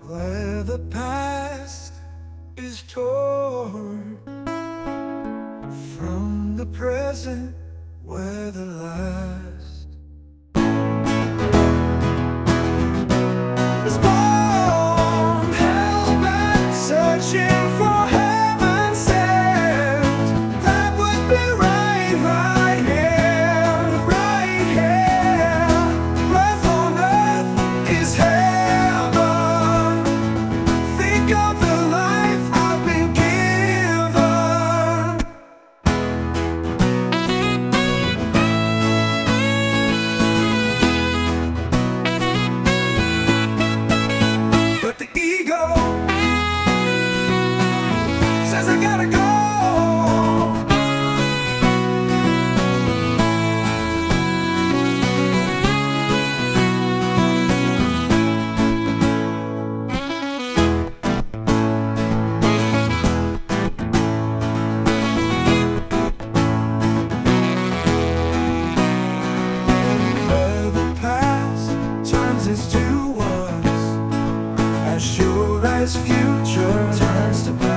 where the past is torn from the present, where the last is born, hell-bent, searching for heaven sent. That would be right here, right here. Breath on earth is heaven. Think of the life I've been given. But the ego says I gotta go. Where the past turns its to us, as sure as future turns to past.